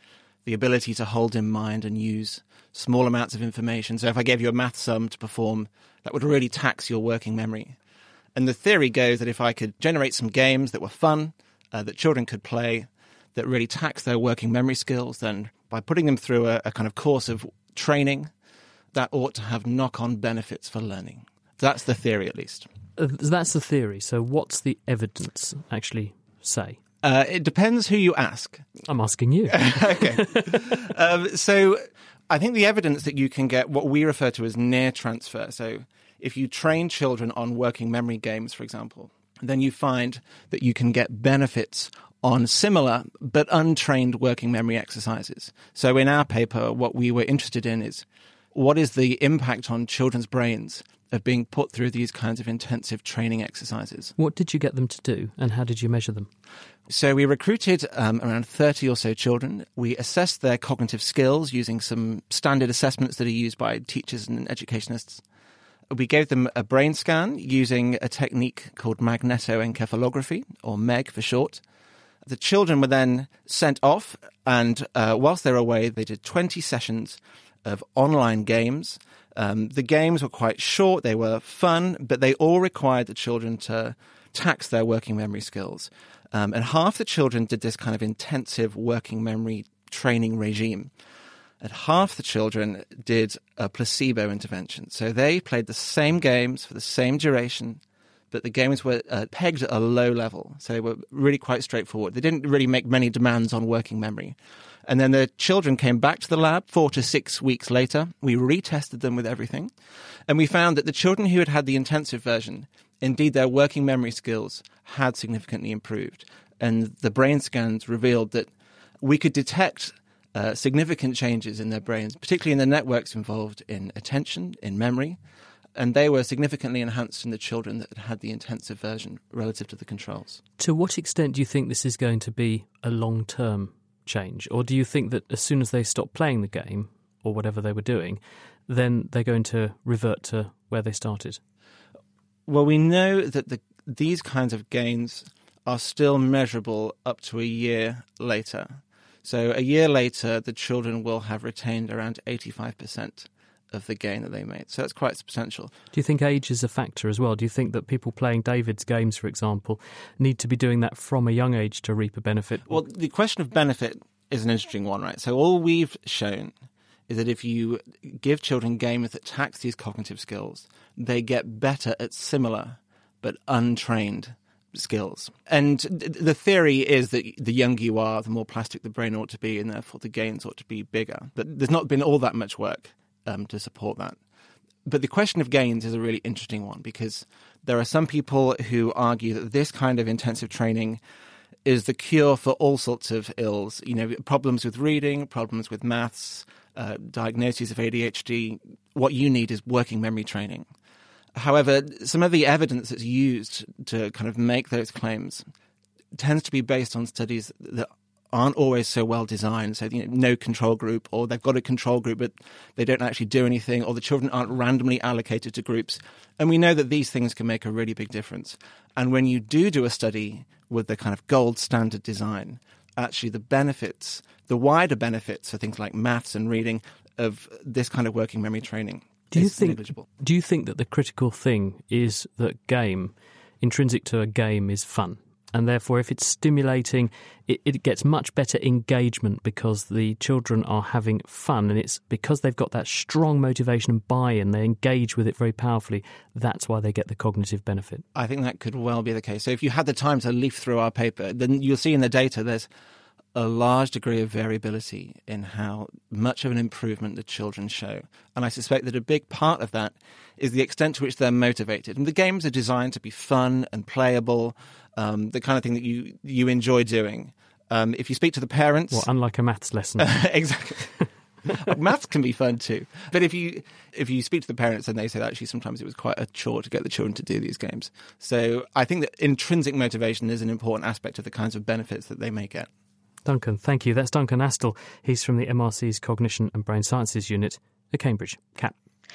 the ability to hold in mind and use small amounts of information. So if I gave you a math sum to perform, that would really tax your working memory. And the theory goes that if I could generate some games that were fun, uh, that children could play, that really tax their working memory skills, then by putting them through a, a kind of course of training, that ought to have knock-on benefits for learning. That's the theory, at least. Uh, that's the theory. So what's the evidence actually say? Uh, it depends who you ask. I'm asking you. Okay. um, so I think the evidence that you can get what we refer to as near transfer. So if you train children on working memory games, for example, then you find that you can get benefits on similar but untrained working memory exercises. So in our paper, what we were interested in is what is the impact on children's brains of being put through these kinds of intensive training exercises. What did you get them to do, and how did you measure them? So we recruited um, around thirty or so children. We assessed their cognitive skills using some standard assessments that are used by teachers and educationists. We gave them a brain scan using a technique called magnetoencephalography, or M E G for short. The children were then sent off, and uh, whilst they were away, they did twenty sessions of online games. Um, the games were quite short, they were fun, but they all required the children to tax their working memory skills. Um, and half the children did this kind of intensive working memory training regime. And half the children did a placebo intervention. So they played the same games for the same duration, but the games were uh, pegged at a low level. So they were really quite straightforward. They didn't really make many demands on working memory. And then the children came back to the lab four to six weeks later. We retested them with everything. And we found that the children who had had the intensive version, indeed their working memory skills had significantly improved. And the brain scans revealed that we could detect uh, significant changes in their brains, particularly in the networks involved in attention, in memory. And they were significantly enhanced in the children that had had the intensive version relative to the controls. To what extent do you think this is going to be a long-term change? Or do you think that as soon as they stop playing the game, or whatever they were doing, then they're going to revert to where they started? Well, we know that the, these kinds of gains are still measurable up to a year later. So a year later, the children will have retained around eighty-five percent of the gain that they made. So that's quite substantial. Do you think age is a factor as well? Do you think that people playing David's games, for example, need to be doing that from a young age to reap a benefit? Well, the question of benefit is an interesting one, right? So all we've shown is that if you give children games that tax these cognitive skills, they get better at similar but untrained skills. And the theory is that the younger you are, the more plastic the brain ought to be, and therefore the gains ought to be bigger. But there's not been all that much work um, to support that. But the question of gains is a really interesting one, because there are some people who argue that this kind of intensive training is the cure for all sorts of ills, you know, problems with reading, problems with maths, uh, diagnoses of A D H D. What you need is working memory training. However, some of the evidence that's used to kind of make those claims tends to be based on studies that aren't always so well designed. So, you know, no control group, or they've got a control group, but they don't actually do anything, or the children aren't randomly allocated to groups. And we know that these things can make a really big difference. And when you do do a study with the kind of gold standard design, actually the benefits, the wider benefits for things like maths and reading of this kind of working memory training Do you is think? negligible. Do you think that the critical thing is that game, intrinsic to a game, is fun, and therefore, if it's stimulating, it, it gets much better engagement because the children are having fun, and it's because they've got that strong motivation and buy-in, they engage with it very powerfully. That's why they get the cognitive benefit. I think that could well be the case. So if you had the time to leaf through our paper, then you'll see in the data there's a large degree of variability in how much of an improvement the children show. And I suspect that a big part of that is the extent to which they're motivated. And the games are designed to be fun and playable, um, the kind of thing that you, you enjoy doing. Um, if you speak to the parents... Well, unlike a maths lesson. Exactly. Maths can be fun too. But if you if you speak to the parents, then they say that actually sometimes it was quite a chore to get the children to do these games. So I think that intrinsic motivation is an important aspect of the kinds of benefits that they may get. Duncan, thank you. That's Duncan Astle. He's from the M R C's Cognition and Brain Sciences Unit at Cambridge. Kat.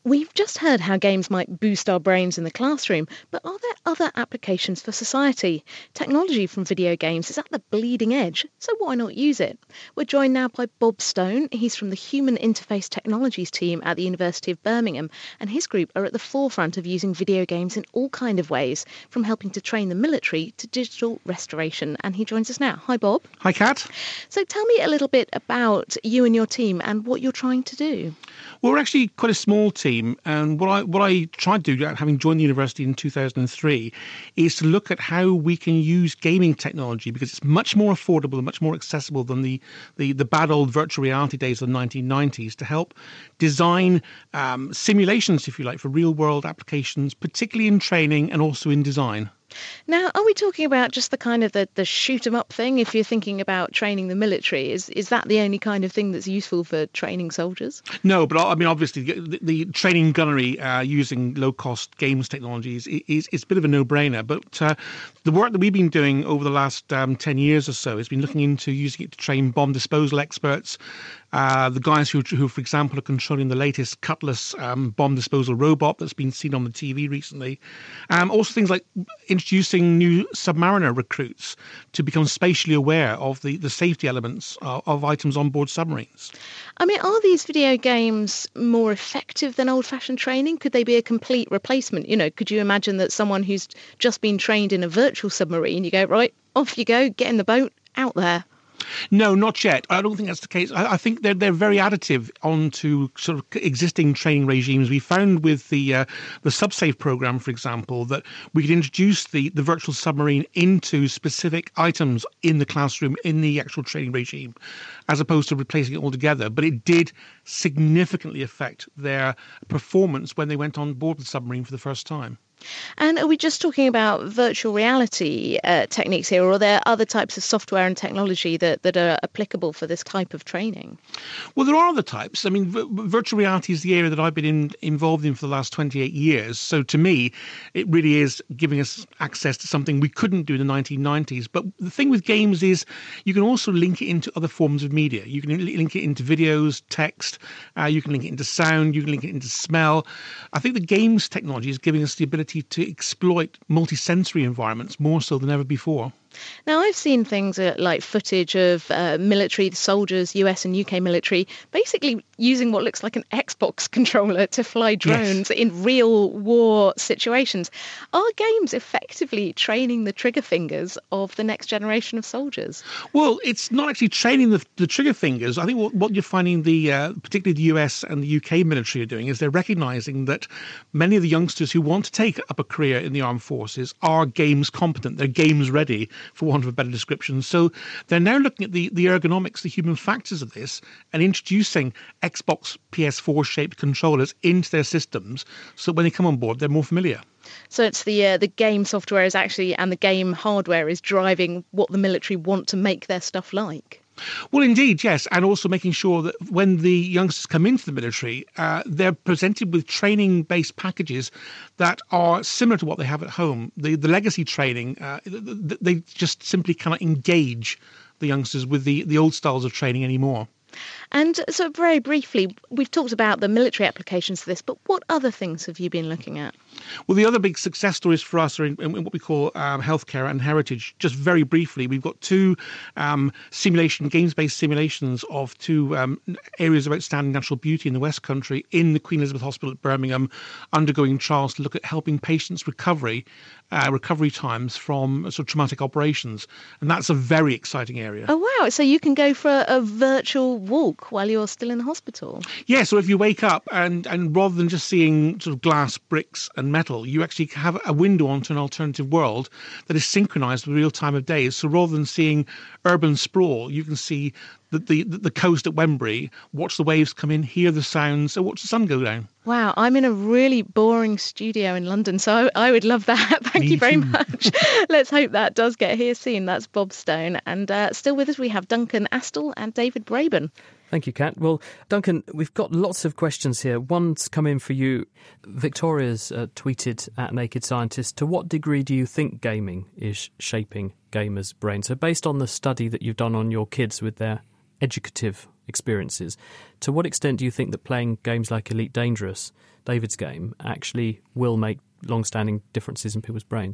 We've just heard how games might boost our brains in the classroom, but are there other applications for society? Technology from video games is at the bleeding edge, so why not use it? We're joined now by Bob Stone. He's from the Human Interface Technologies team at the University of Birmingham, and his group are at the forefront of using video games in all kinds of ways, from helping to train the military to digital restoration. And he joins us now. Hi, Bob. Hi, Kat. So tell me a little bit about you and your team and what you're trying to do. Well, we're actually quite a small team. And what I what I tried to do, having joined the university in two thousand three, is to look at how we can use gaming technology, because it's much more affordable and much more accessible than the, the, the bad old virtual reality days of the nineteen nineties, to help design um, simulations, if you like, for real-world applications, particularly in training and also in design. Now, are we talking about just the kind of the, the shoot 'em up thing? If you're thinking about training the military, is is that the only kind of thing that's useful for training soldiers? No, but I mean, obviously, the, the training gunnery uh, using low-cost games technologies is, is, is a bit of a no-brainer. But uh, the work that we've been doing over the last um, ten years or so has been looking into using it to train bomb disposal experts, uh, the guys who, who, for example, are controlling the latest Cutlass um, bomb disposal robot that's been seen on the T V recently. Um, also things like introducing new submariner recruits to become spatially aware of the, the safety elements of, of items on board submarines. I mean, are these video games more effective than old-fashioned training? Could they be a complete replacement? You know, could you imagine that someone who's just been trained in a virtual submarine, you go, right, off you go, get in the boat, out there? No, not yet. I don't think that's the case. I, I think they're they're very additive onto sort of existing training regimes. We found with the uh, the SubSafe program, for example, that we could introduce the, the virtual submarine into specific items in the classroom, in the actual training regime, as opposed to replacing it altogether. But it did significantly affect their performance when they went on board the submarine for the first time. And are we just talking about virtual reality uh, techniques here, or are there other types of software and technology that, that are applicable for this type of training? Well, there are other types. I mean, v- virtual reality is the area that I've been in, involved in for the last twenty-eight years. So to me, it really is giving us access to something we couldn't do in the nineteen nineties. But the thing with games is you can also link it into other forms of media. You can link it into videos, text, uh, you can link it into sound, you can link it into smell. I think the games technology is giving us the ability to exploit multi-sensory environments more so than ever before. Now, I've seen things uh, like footage of uh, military soldiers, U S and U K military, basically using what looks like an Xbox controller to fly drones yes. in real war situations. Are games effectively training the trigger fingers of the next generation of soldiers? Well, it's not actually training the, the trigger fingers. I think what, what you're finding the, uh, particularly the U S and the U K military are doing is they're recognising that many of the youngsters who want to take up a career in the armed forces are games competent. They're games ready, for want of a better description. So they're now looking at the, the ergonomics, the human factors of this, and introducing Xbox P S four shaped controllers into their systems so that when they come on board, they're more familiar. So it's the uh, the game software is actually, and the game hardware is driving what the military want to make their stuff like. Well, indeed, yes, and also making sure that when the youngsters come into the military, uh, they're presented with training-based packages that are similar to what they have at home. The, the legacy training, uh, they just simply cannot engage the youngsters with the, the old styles of training anymore. And so very briefly, we've talked about the military applications for this, but what other things have you been looking at? Well, the other big success stories for us are in, in what we call um, healthcare and heritage. Just very briefly, we've got two um, simulation, games-based simulations of two um, areas of outstanding natural beauty in the West Country in the Queen Elizabeth Hospital at Birmingham, undergoing trials to look at helping patients recovery, uh, recovery times from sort of traumatic operations. And that's a very exciting area. Oh, wow. So you can go for a, a virtual walk while you're still in the hospital? Yeah, so if you wake up and, and rather than just seeing sort of glass, bricks and metal, you actually have a window onto an alternative world that is synchronized with real time of day. So rather than seeing urban sprawl, you can see the, the, the coast at Wembley, watch the waves come in, hear the sounds, and watch the sun go down. Wow, I'm in a really boring studio in London, so I, I would love that. Thank Me you very too. much. Let's hope that does get here soon. That's Bob Stone. And uh, still with us, we have Duncan Astle and David Braben. Thank you, Kat. Well, Duncan, we've got lots of questions here. One's come in for you. Victoria's uh, tweeted at Naked Scientist, to what degree do you think gaming is shaping gamers' brains? So based on the study that you've done on your kids with their educative experiences. To what extent do you think that playing games like Elite Dangerous, David's game, actually will make long-standing differences in people's brains?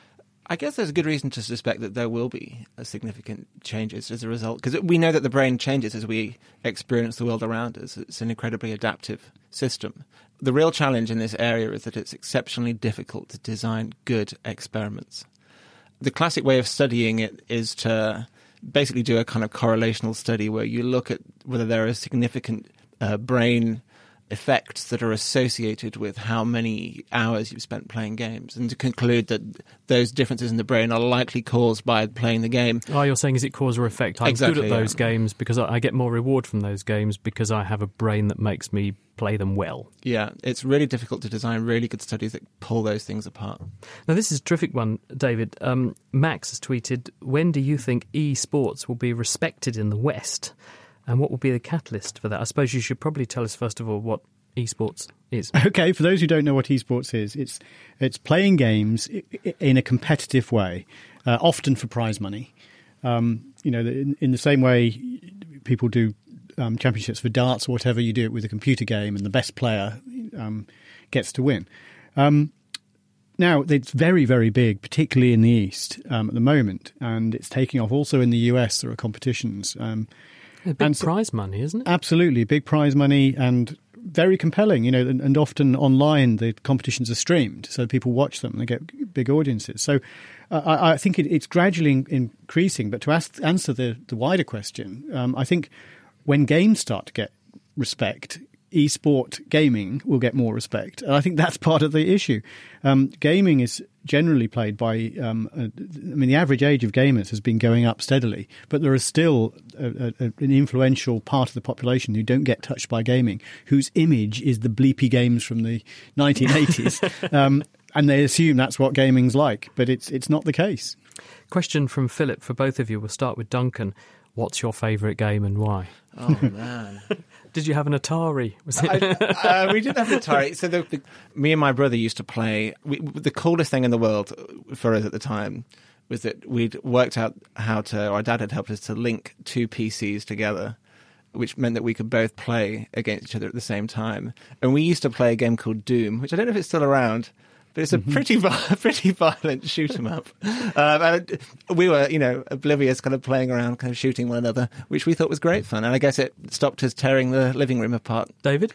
I guess there's a good reason to suspect that there will be significant changes as a result, because we know that the brain changes as we experience the world around us. It's an incredibly adaptive system. The real challenge in this area is that it's exceptionally difficult to design good experiments. The classic way of studying it is to basically do a kind of correlational study where you look at whether there are significant uh, brain effects that are associated with how many hours you've spent playing games, and to conclude that those differences in the brain are likely caused by playing the game. Oh, you're saying is it cause or effect? I'm exactly, good at those yeah. games because I get more reward from those games because I have a brain that makes me play them well. Yeah, it's really difficult to design really good studies that pull those things apart. Now, this is a terrific one, David. Um, Max has tweeted, when do you think esports will be respected in the West? And what will be the catalyst for that? I suppose you should probably tell us, first of all, what esports is. Okay, for those who don't know what esports is, it's it's playing games in a competitive way, uh, often for prize money. Um, you know, in, in the same way people do um, championships for darts or whatever, you do it with a computer game, and the best player um, gets to win. Um, now, it's very, very big, particularly in the East um, at the moment, and it's taking off. Also in the U S, there are competitions. Um, a big and so, prize money, isn't it? Absolutely, big prize money and very compelling, you know, and, and often online the competitions are streamed, so people watch them and they get big audiences. So uh, I, I think it, it's gradually in, increasing. But to ask, answer the, the wider question, um, I think when games start to get respect, e-sport gaming will get more respect. And I think that's part of the issue. Um, gaming is generally played by, um, uh, I mean, the average age of gamers has been going up steadily, but there is still a, a, an influential part of the population who don't get touched by gaming, whose image is the bleepy games from the nineteen eighties. um, and they assume that's what gaming's like, but it's it's not the case. Question from Philip for both of you. We'll start with Duncan. What's your favourite game and why? Oh, man. Did you have an Atari? Was it? I, uh, we did have an Atari. So the, the, me and my brother used to play. We, the coolest thing in the world for us at the time was that we'd worked out how to, or our dad had helped us to link two P Cs together, which meant that we could both play against each other at the same time. And we used to play a game called Doom, which I don't know if it's still around, but it's a mm-hmm. pretty pretty violent shoot 'em up. Um, and we were, you know, oblivious, kind of playing around, kind of shooting one another, which we thought was great fun. And I guess it stopped us tearing the living room apart. David?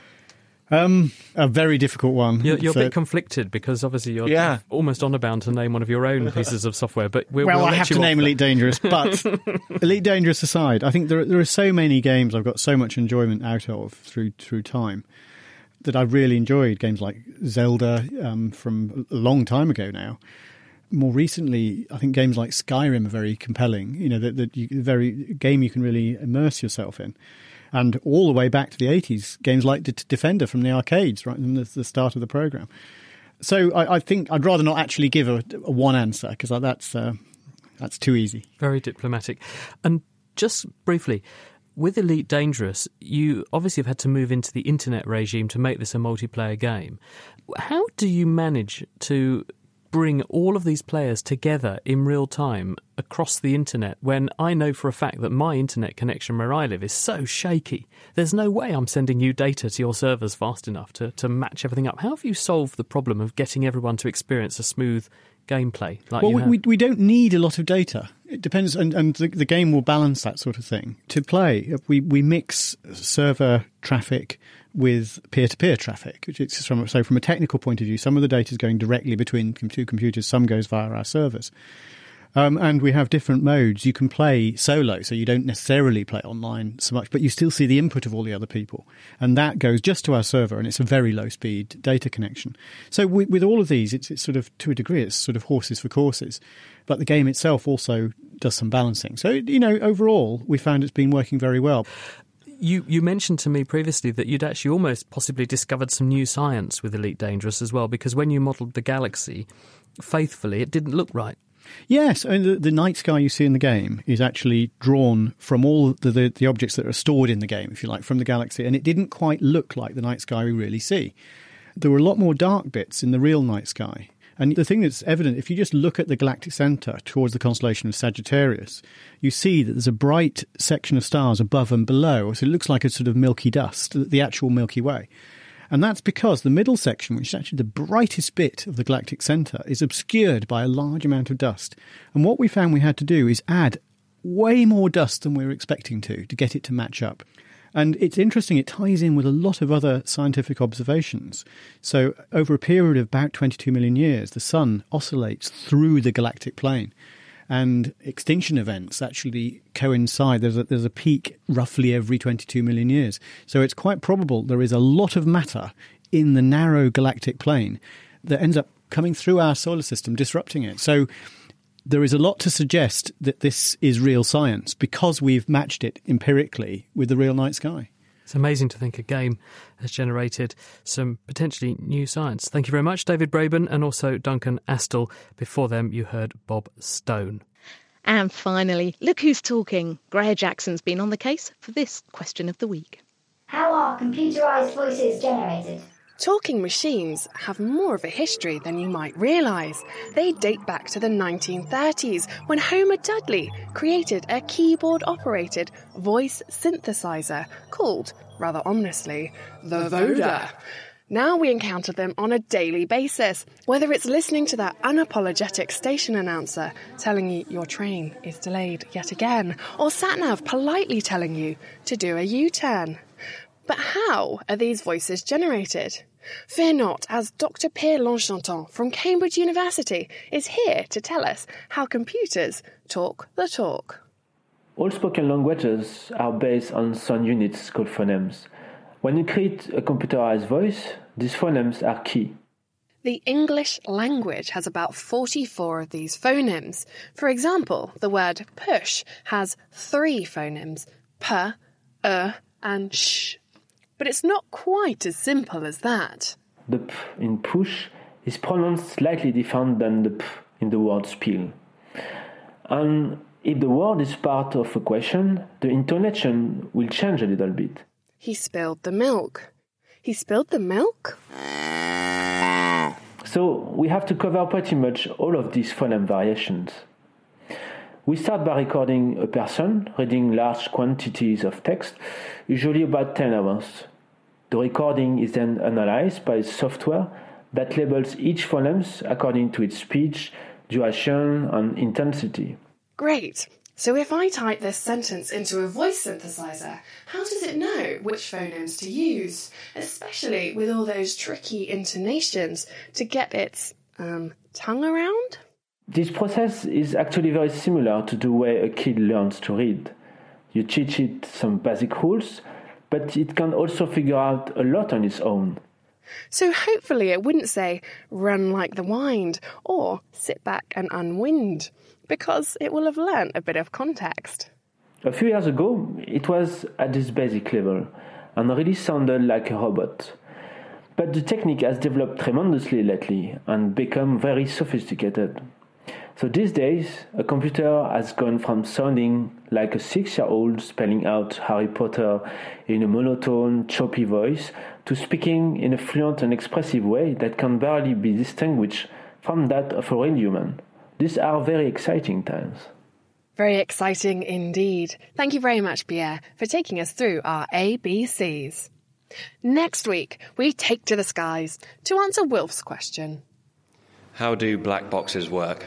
Um, a very difficult one. You're, you're so, a bit conflicted because obviously you're yeah. almost honour bound to name one of your own pieces of software. But we'll, well, we'll I have to name Elite Dangerous. But Elite Dangerous aside, I think there there are so many games I've got so much enjoyment out of through through time that I've really enjoyed. Games like Zelda um, from a long time ago now. More recently, I think games like Skyrim are very compelling. You know, that that you, very game you can really immerse yourself in. And all the way back to the eighties, games like D- Defender from the arcades, right from the, the start of the programme. So I, I think I'd rather not actually give a, a one answer, because that's uh, that's too easy. Very diplomatic. And just briefly, with Elite Dangerous, you obviously have had to move into the internet regime to make this a multiplayer game. How do you manage to bring all of these players together in real time across the internet when I know for a fact that my internet connection where I live is so shaky? There's no way I'm sending you data to your servers fast enough to, to match everything up. How have you solved the problem of getting everyone to experience a smooth gameplay like well, you we, have? we we don't need a lot of data. It depends, and, and the, the game will balance that sort of thing. To play, we, we mix server traffic with peer-to-peer traffic, which is from, so from a technical point of view, some of the data is going directly between two computers, some goes via our servers. Um, and we have different modes. You can play solo, so you don't necessarily play online so much, but you still see the input of all the other people. And that goes just to our server, and it's a very low-speed data connection. So we, with all of these, it's, it's sort of, to a degree, it's sort of horses for courses. But the game itself also does some balancing. So, you know, overall, we found it's been working very well. You you mentioned to me previously that you'd actually almost possibly discovered some new science with Elite Dangerous as well, because when you modelled the galaxy faithfully, it didn't look right. Yes, and the, the night sky you see in the game is actually drawn from all the, the, the objects that are stored in the game, if you like, from the galaxy, and it didn't quite look like the night sky we really see. There were a lot more dark bits in the real night sky, And the thing that's evident, if you just look at the galactic centre towards the constellation of Sagittarius, you see that there's a bright section of stars above and below. So it looks like a sort of milky dust, the actual Milky Way. And that's because the middle section, which is actually the brightest bit of the galactic centre, is obscured by a large amount of dust. And what we found we had to do is add way more dust than we were expecting to, to get it to match up. And it's interesting, it ties in with a lot of other scientific observations. So over a period of about twenty-two million years, the sun oscillates through the galactic plane. And extinction events actually coincide. There's a, there's a peak roughly every twenty-two million years. So it's quite probable there is a lot of matter in the narrow galactic plane that ends up coming through our solar system, disrupting it. So there is a lot to suggest that this is real science because we've matched it empirically with the real night sky. It's amazing to think a game has generated some potentially new science. Thank you very much, David Braben and also Duncan Astle. Before them, you heard Bob Stone. And finally, look who's talking. Greer Jackson's been on the case for this question of the week. How are computerised voices generated? Talking machines have more of a history than you might realise. They date back to the nineteen thirties when Homer Dudley created a keyboard-operated voice synthesizer called, rather ominously, the Voda. Now we encounter them on a daily basis, whether it's listening to that unapologetic station announcer telling you your train is delayed yet again, or sat-nav politely telling you to do a U-turn. But how are these voices generated? Fear not, as Doctor Pierre L'Enchantant from Cambridge University is here to tell us how computers talk the talk. All spoken languages are based on sound units called phonemes. When you create a computerized voice, these phonemes are key. The English language has about forty-four of these phonemes. For example, the word push has three phonemes, p, e, and sh. But it's not quite as simple as that. The p in push is pronounced slightly different than the p in the word spiel. And if the word is part of a question, the intonation will change a little bit. He spilled the milk. He spilled the milk? So we have to cover pretty much all of these phoneme variations. We start by recording a person reading large quantities of text, usually about ten hours. The recording is then analyzed by software that labels each phoneme according to its speech, duration, and intensity. Great. So if I type this sentence into a voice synthesizer, how does it know which phonemes to use, especially with all those tricky intonations to get its um, tongue around? This process is actually very similar to the way a kid learns to read. You teach it some basic rules, but it can also figure out a lot on its own. So hopefully it wouldn't say, run like the wind, or sit back and unwind, because it will have learnt a bit of context. A few years ago, it was at this basic level, and really sounded like a robot. But the technique has developed tremendously lately, and become very sophisticated. So these days, a computer has gone from sounding like a six-year-old spelling out Harry Potter in a monotone, choppy voice to speaking in a fluent and expressive way that can barely be distinguished from that of a real human. These are very exciting times. Very exciting indeed. Thank you very much, Pierre, for taking us through our A B Cs. Next week, we take to the skies to answer Wilf's question. How do black boxes work?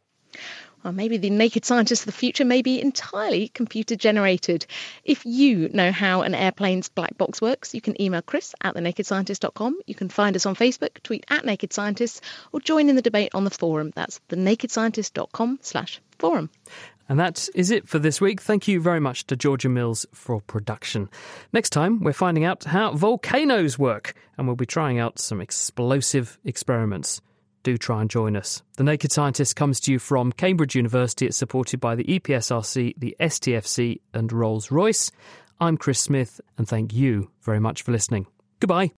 Well, maybe the naked scientists of the future may be entirely computer-generated. If you know how an airplane's black box works, you can email Chris at the naked scientist dot com. You can find us on Facebook, tweet at Naked Scientists, or join in the debate on the forum. That's the naked scientist dot com slash forum. And that is it for this week. Thank you very much to Georgia Mills for production. Next time, we're finding out how volcanoes work, and we'll be trying out some explosive experiments. Do try and join us. The Naked Scientist comes to you from Cambridge University. It's supported by the E P S R C, the S T F C and Rolls-Royce. I'm Chris Smith, and thank you very much for listening. Goodbye.